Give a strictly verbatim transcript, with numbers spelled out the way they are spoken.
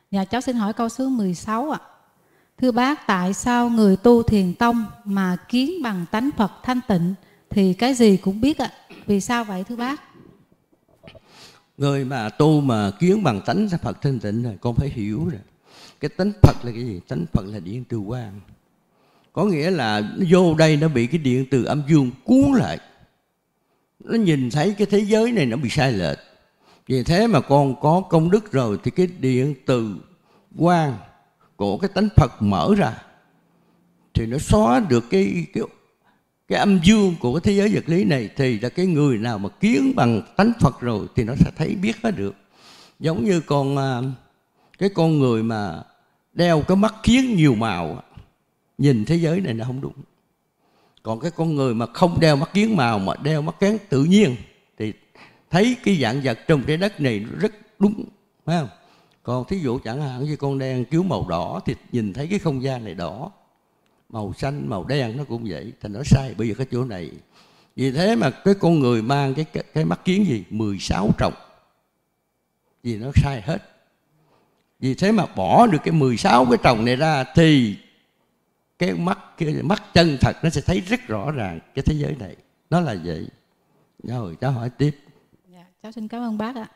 Dạ, cháu xin hỏi câu số mười sáu ạ. Thưa bác, tại sao người tu thiền tông mà kiến bằng tánh Phật thanh tịnh thì cái gì cũng biết ạ? Vì sao vậy thưa bác? Người mà tu mà kiến bằng tánh Phật thanh tịnh rồi, con phải hiểu rồi. Cái tánh Phật là cái gì? Tánh Phật là điện từ quang. Có nghĩa là nó vô đây nó bị cái điện từ âm dương cuốn lại. Nó nhìn thấy cái thế giới này nó bị sai lệch. Vì thế mà con có công đức rồi thì cái điện từ quang của cái tánh Phật mở ra thì nó xóa được cái, cái, cái âm dương của cái thế giới vật lý này. Thì là cái người nào mà kiến bằng tánh Phật rồi thì nó sẽ thấy biết hết được. Giống như con cái con người mà đeo cái mắt kiến nhiều màu, nhìn thế giới này nó không đúng. Còn cái con người mà không đeo mắt kiến màu mà đeo mắt kiến tự nhiên thì thấy cái dạng vật trong trái đất này rất đúng, phải không? Còn thí dụ chẳng hạn như con đen chiếu màu đỏ thì nhìn thấy cái không gian này đỏ, màu xanh, màu đen nó cũng vậy, thành nó sai bây giờ cái chỗ này. Vì thế mà cái con người mang cái cái, cái mắt kiến gì mười sáu trọng, vì nó sai hết. Vì thế mà bỏ được cái mười sáu cái tròng này ra thì cái mắt cái mắt chân thật nó sẽ thấy rất rõ ràng cái thế giới này. Nó là vậy. Rồi cháu hỏi tiếp. Dạ, cháu xin cảm ơn bác ạ.